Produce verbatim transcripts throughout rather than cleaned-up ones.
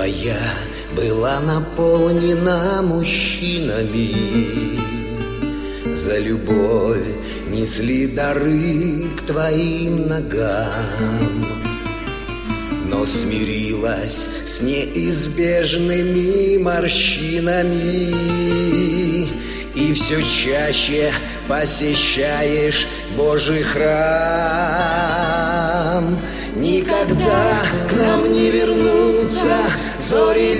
твоя была наполнена мужчинами. За любовь несли дары к твоим ногам, но смирилась с неизбежными морщинами. И все чаще посещаешь Божий храм. Никогда к нам не вернутся зори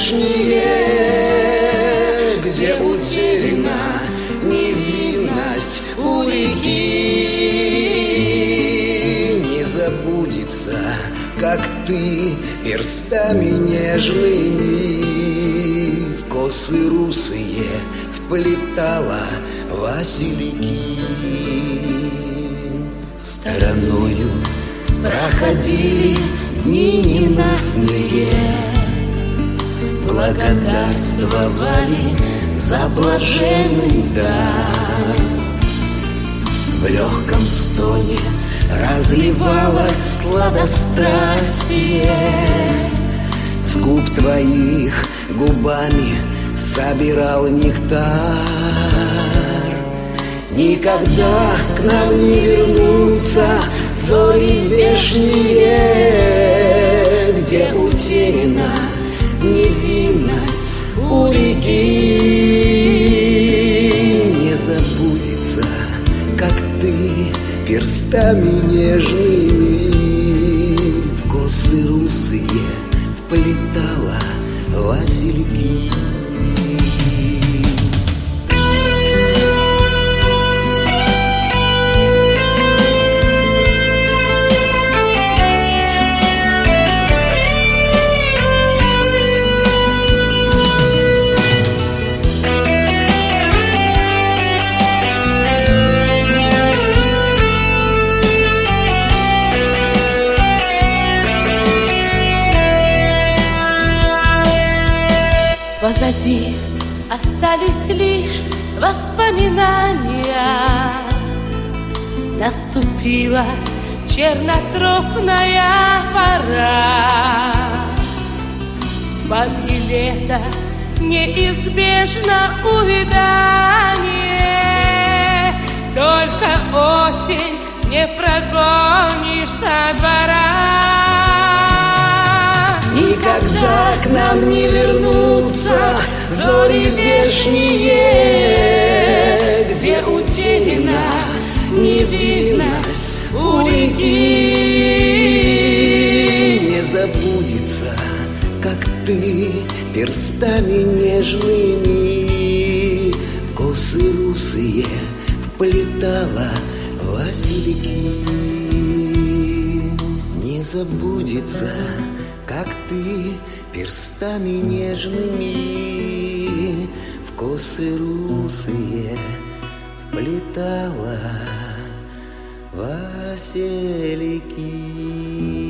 вешние, где утеряна невинность у реки. Не забудется, как ты перстами нежными в косы русые вплетала васильки. Стороною проходили дни ненастные, благодарствовали за блаженный дар. В легком стоне разливалось сладострастие, с губ твоих губами собирал нектар. Никогда к нам не вернутся зори вешние, где утеряна невинность у реки. Не забудется, как ты перстами нежными в косы русые вплетала васильки. Позади остались лишь воспоминания. Наступила чернотропная пора. Бабье лето неизбежно увядание. Только осень не прогонишь со двора. Никогда к нам не вернутся зори вешние, где утеряна невинность у реки. Не забудется, как ты перстами нежными в косы русые вплетала васильки. Не забудется, как ты перстами нежными в косы русые вплетала васильки.